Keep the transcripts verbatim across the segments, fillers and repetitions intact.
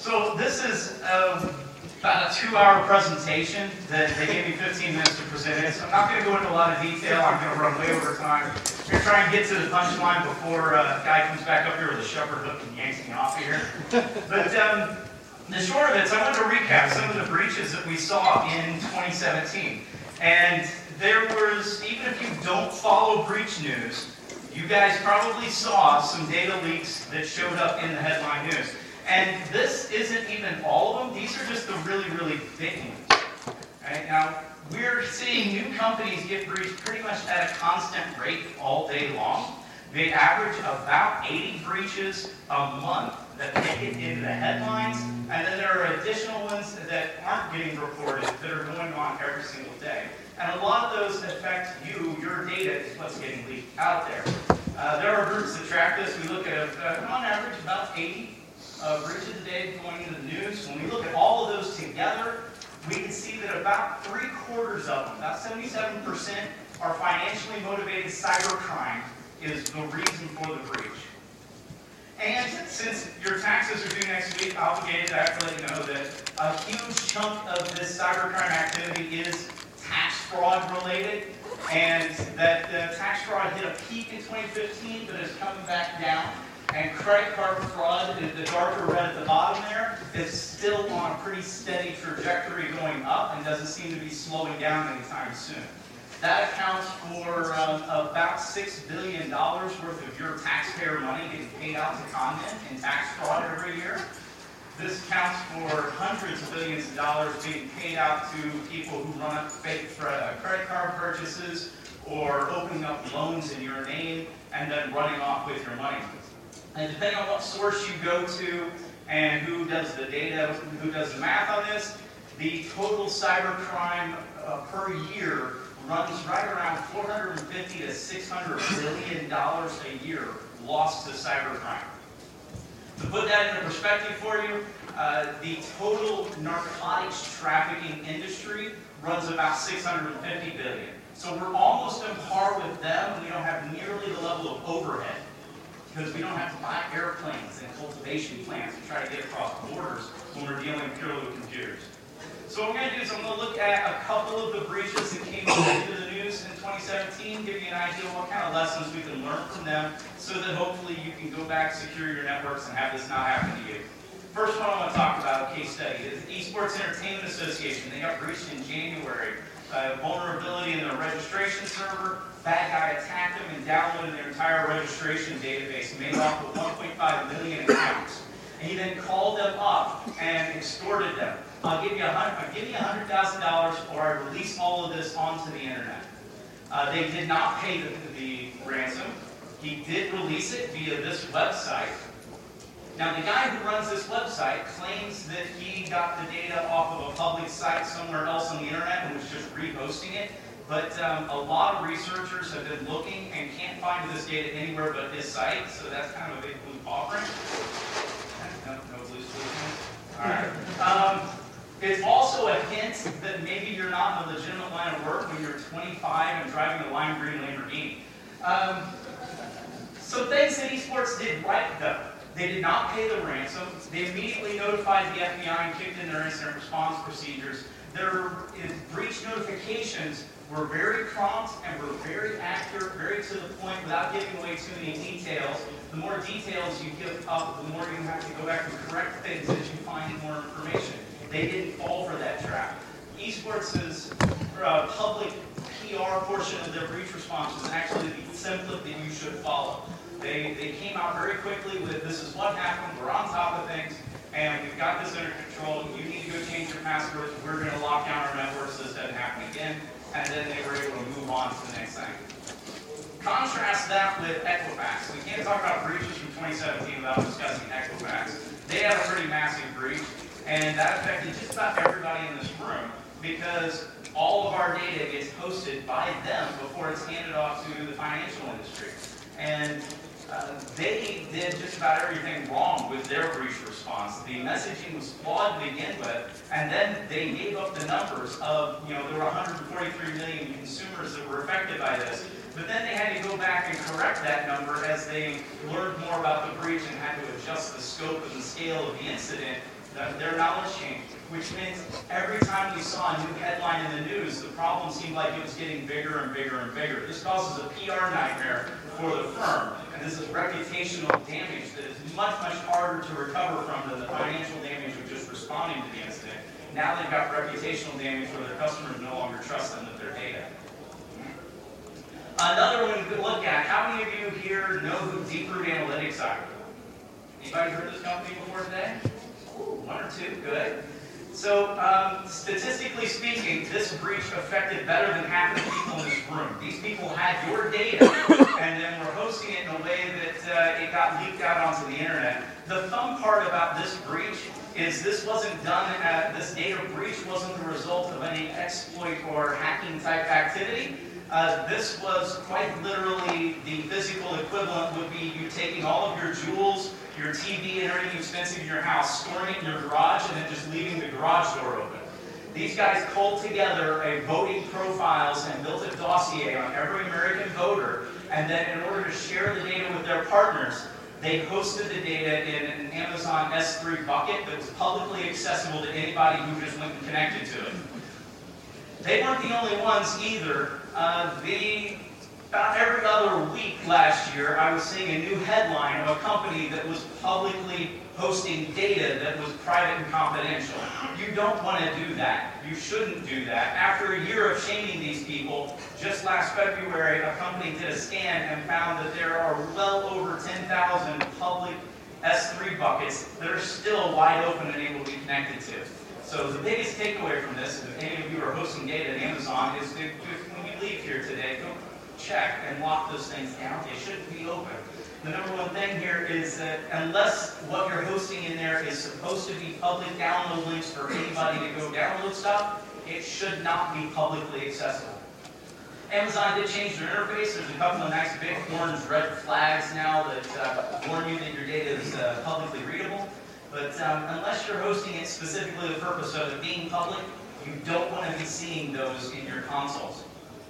So this is um, about a two-hour presentation that they gave me fifteen minutes to present it. So I'm not going to go into a lot of detail. I'm going to run way over time. I'm going to try and get to the punchline before uh, a guy comes back up here with a shepherd hook and yanks me off of here. But um, the short of it is I want to recap some of the breaches that we saw in twenty seventeen. And there was, even if you don't follow breach news, you guys probably saw some data leaks that showed up in the headline news. And this isn't even all of them. These are just the really, really big ones. Right? Now, we're seeing new companies get breached pretty much at a constant rate all day long. They average about eighty breaches a month that make it into the headlines. And then there are additional ones that aren't getting reported that are going on every single day. And a lot of those affect you. Your data is what's getting leaked out there. Uh, there are groups that track this. We look at, uh, on average, about eighty uh, breaches a day going into the news. When we look at all of those together, we can see that about three quarters of them, about seventy-seven percent, are financially motivated cybercrime is the reason for the breach. And since your taxes are due next week, obligated, I have to let you know that a huge chunk of this cybercrime activity is tax fraud related, and that uh, tax fraud hit a peak in twenty fifteen, but is coming back down. And credit card fraud, the darker red at the bottom there, is still on a pretty steady trajectory going up and doesn't seem to be slowing down anytime soon. That accounts for um, about six billion dollars worth of your taxpayer money getting paid out to conmen in tax fraud every year. This accounts for hundreds of billions of dollars being paid out to people who run up fake credit card purchases or opening up loans in your name and then running off with your money. And depending on what source you go to and who does the data, who does the math on this, the total cybercrime uh, per year runs right around four hundred fifty to six hundred billion dollars a year lost to cybercrime. To put that into perspective for you, uh, the total narcotics trafficking industry runs about six hundred fifty billion dollars. So we're almost on par with them, and we don't have nearly the level of overhead because we don't have to buy airplanes and cultivation plants to try to get across borders when we're dealing purely with computers. So what I'm going to do is I'm going to look at a couple of the breaches that came into the news in twenty seventeen, give you an idea of what kind of lessons we can learn from them so that hopefully you can go back, secure your networks, and have this not happen to you. First one I want to talk about, a case study, is the Esports Entertainment Association. They got breached in January. Uh, vulnerability in their registration server. Bad guy attacked them and downloaded their entire registration database, made off with one point five million accounts. And he then called them up and extorted them. I'll give you a hundred, give me a hundred thousand dollars, or I release all of this onto the internet. Uh, they did not pay the, the ransom. He did release it via this website. Now, the guy who runs this website claims that he got the data off of a public site somewhere else on the internet and was just rehosting it. But um, a lot of researchers have been looking and can't find this data anywhere but his site, so that's kind of a big blue offering. No, no blue solutions. All right. Um, it's also a hint that maybe you're not in a legitimate line of work when you're twenty-five and driving a lime green Lamborghini. Um, so things that esports did right, though. They did not pay the ransom. They immediately notified the F B I and kicked in their incident response procedures. Their breach notifications were very prompt and were very accurate, very to the point without giving away too many details. The more details you give up, the more you have to go back and correct things as you find more information. They didn't fall for that trap. Esports' uh, public P R portion of their breach response was actually the template that you should follow. They, they came out very quickly with, this is what happened, we're on top of things, and we've got this under control. You need to go change your passwords. We're going to lock down our network so this doesn't happen again. And then they were able to move on to the next thing. Contrast that with Equifax. We can't talk about breaches from twenty seventeen without discussing Equifax. They had a pretty massive breach, and that affected just about everybody in this room because all of our data gets hosted by them before it's handed off to the financial industry. And Uh, they did just about everything wrong with their breach response. The messaging was flawed to begin with, and then they gave up the numbers of, you know, there were one hundred forty-three million consumers that were affected by this. But then they had to go back and correct that number as they learned more about the breach and had to adjust the scope and the scale of the incident that their knowledge changed, which meant every time we saw a new headline in the news, the problem seemed like it was getting bigger and bigger and bigger. This causes a P R nightmare for the firm, and this is reputational damage that is much, much harder to recover from than the financial damage of just responding to the incident. Now they've got reputational damage where their customers no longer trust them with their data. Another one we could look at, how many of you here know who Deeproot Analytics are? Anybody heard of this company before today? Ooh, one or two, good. So, um, statistically speaking, this breach affected better than half of the people in this room. These people had your data, and then were hosting it in a way that uh, it got leaked out onto the internet. The fun part about this breach is this wasn't done, at, this data breach wasn't the result of any exploit or hacking type activity. Uh, this was quite literally the physical equivalent would be you taking all of your jewels, your T V and everything expensive in your house, storing it in your garage, and then just leaving the garage door open. These guys pulled together a voting profiles and built a dossier on every American voter, and then in order to share the data with their partners, they hosted the data in an Amazon S three bucket that was publicly accessible to anybody who just went and connected to it. They weren't the only ones either. Uh, the, about every other week last year, I was seeing a new headline of a company that was publicly hosting data that was private and confidential. You don't want to do that. You shouldn't do that. After a year of shaming these people, just last February, a company did a scan and found that there are well over ten thousand public S three buckets that are still wide open and able to be connected to. So the biggest takeaway from this, if any of you are hosting data at Amazon, is to, to, when you leave here today, go check and lock those things down. They shouldn't be open. The number one thing here is that unless what you're hosting in there is supposed to be public download links for anybody to go download stuff, it should not be publicly accessible. Amazon did change their interface. There's a couple of nice big orange red flags now that uh, warn you that your data is uh, publicly readable. But um, unless you're hosting it specifically for the purpose of it being public, you don't want to be seeing those in your consoles.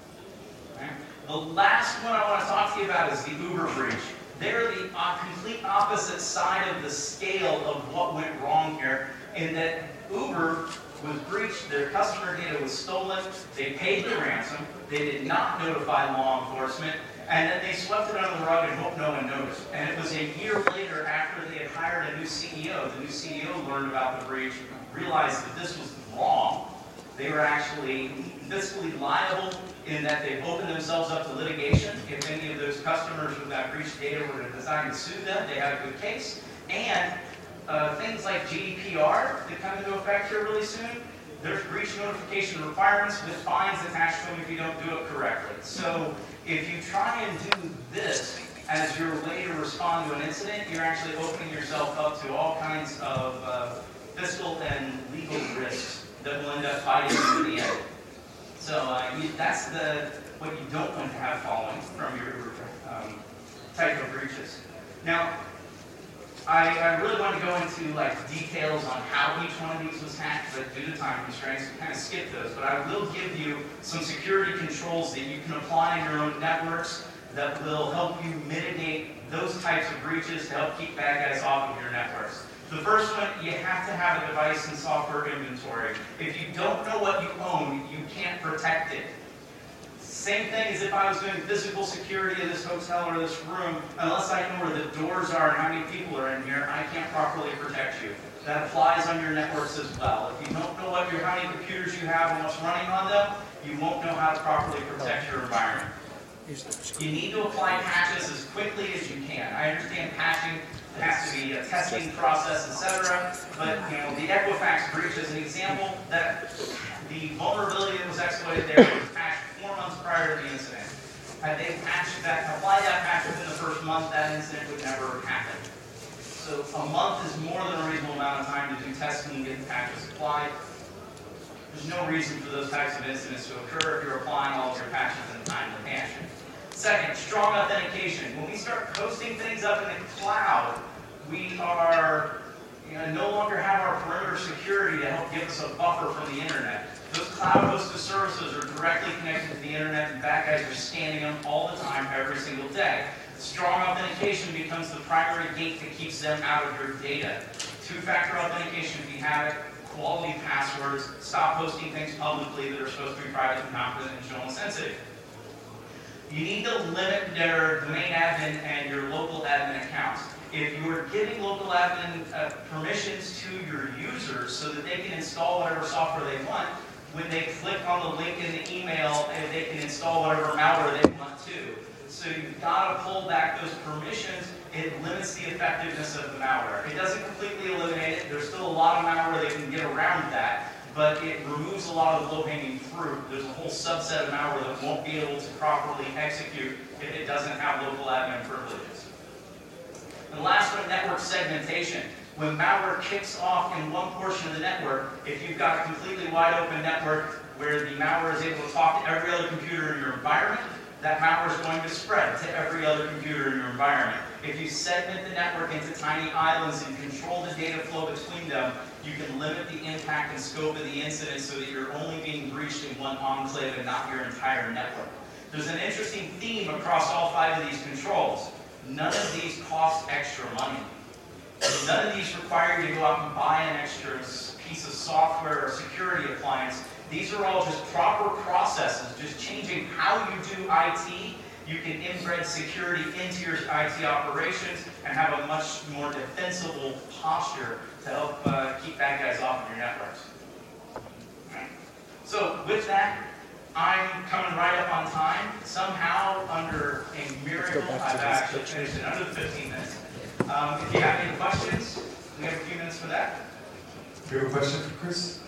Okay? The last one I want to talk to you about is the Uber breach. They're the uh, complete opposite side of the scale of what went wrong here, in that Uber was breached, their customer data was stolen, they paid the ransom, they did not notify law enforcement, and then they swept it under the rug and hoped no one noticed. And it was a year later, after they had hired a new C E O, the new C E O learned about the breach, realized that this was wrong. They were actually fiscally liable in that they opened themselves up to litigation. If any of those customers with that breached data were to decide to sue them, they had a good case. And uh, things like G D P R that come into effect here really soon, there's breach notification requirements with fines attached to them if you don't do it correctly. So if you try and do this as your way to respond to an incident, you're actually opening yourself up to all kinds of uh, fiscal and legal risks that will end up biting you in the end. So uh, you, that's the what you don't want to have following from your um, type of breaches. Now, I, I really want to go into like details on how each one of these was hacked, but due to time constraints, we kind of skip those. But I will give you some security controls that you can apply in your own networks that will help you mitigate those types of breaches to help keep bad guys off of your networks. The first one, you have to have a device and software inventory. If you don't know what you own, you can't protect it. Same thing as if I was doing physical security in this hotel or this room, unless I know where the doors are and how many people are in here, I can't properly protect you. That applies on your networks as well. If you don't know what your, how many computers you have and what's running on them, you won't know how to properly protect your environment. You need to apply patches as quickly as you can. I understand patching has to be a testing process, et cetera. But you know, the Equifax breach is an example that the vulnerability that was exploited there was patched four months prior to the incident. Had they patched that, applied that patch within the first month, that incident would never happen. So a month is more than a reasonable amount of time to do testing and get the patches applied. There's no reason for those types of incidents to occur if you're applying all of your patches in a timely fashion. Second, strong authentication. When we start posting things up in the cloud, we are you know, no longer have our perimeter security to help give us a buffer from the internet. Those cloud-hosted services are directly connected to the internet, and bad guys are scanning them all the time, every single day. Strong authentication becomes the primary gate that keeps them out of your data. Two-factor authentication if you have it, quality passwords, stop posting things publicly that are supposed to be private and confidential and sensitive. You need to limit their domain admin and your local admin accounts. If you are giving local admin uh, permissions to your users so that they can install whatever software they want, when they click on the link in the email, and they can install whatever malware they want to. So you've got to pull back those permissions. It limits the effectiveness of the malware. It doesn't completely eliminate it. There's still a lot of malware that can get around that, but it removes a lot of the low-hanging fruit. There's a whole subset of malware that won't be able to properly execute if it doesn't have local admin privileges. And last one, network segmentation. When malware kicks off in one portion of the network, if you've got a completely wide open network where the malware is able to talk to every other computer in your environment, that malware is going to spread to every other computer in your environment. If you segment the network into tiny islands and control the data flow between them, you can limit the impact and scope of the incident so that you're only being breached in one enclave and not your entire network. There's an interesting theme across all five of these controls. None of these cost extra money. None of these require you to go out and buy an extra piece of software or security appliance. These are all just proper processes, just changing how you do I T. You can embed security into your I T operations and have a much more defensible posture to help uh, keep bad guys off of your networks. Right. So with that, I'm coming right up on time. Somehow, under a miracle, I've actually finished in under fifteen minutes. Um, if you have any questions, we have a few minutes for that. Do you have a question for Chris?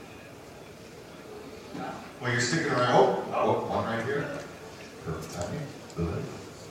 No. Well, you're sticking around. Oh, oh, one right here. Perfect timing. Go ahead.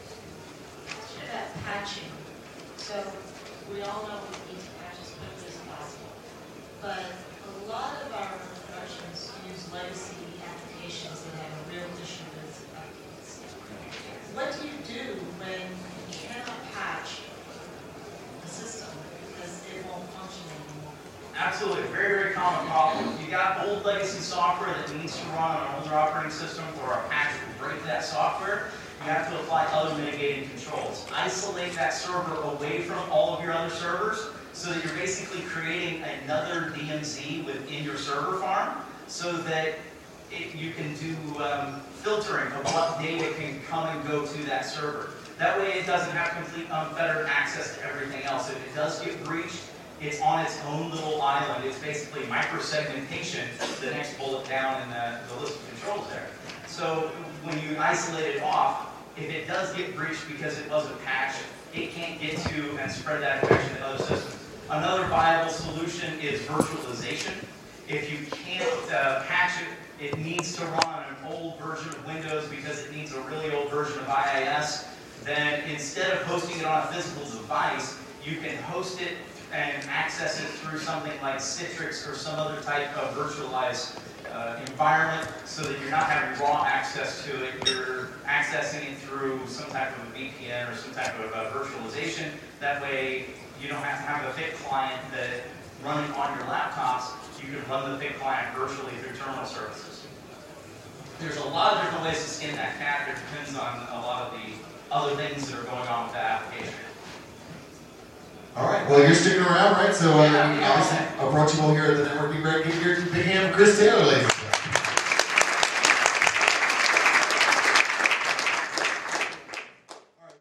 Sure, that's patching. So we all know we need to patch as quickly as possible. But a lot of our professions use legacy applications that have a real issue with updates. What do you do when you cannot patch the system because it won't function anymore? Absolutely, very, very common problem. You got old legacy software that needs to run on an older operating system, or a patch will break that software. You have to apply other mitigating controls. Isolate that server away from all of your other servers so that you're basically creating another D M Z within your server farm so that it, you can do um, filtering of what data can come and go to that server. That way it doesn't have complete unfettered access to everything else. If it does get breached, it's on its own little island. It's basically micro-segmentation, the next bullet down in the, the list of controls there. So when you isolate it off, if it does get breached because it wasn't patched, it can't get to and spread that infection to other systems. Another viable solution is virtualization. If you can't uh, patch it, it needs to run on an old version of Windows because it needs a really old version of I I S. Then instead of hosting it on a physical device, you can host it and access it through something like Citrix or some other type of virtualized uh, environment so that you're not having raw access to it. You're accessing it through some type of a V P N or some type of uh, virtualization. That way you don't have to have a F I C client that running on your laptops. You can run the F I C client virtually through terminal services. There's a lot of different ways to skin that cat. It depends on a lot of the other things that are going on with that application. All right. Well, you're sticking around, right? So, uh, obviously, approachable here at the Networking Break. Give your big hand for Chris Taylor, ladies.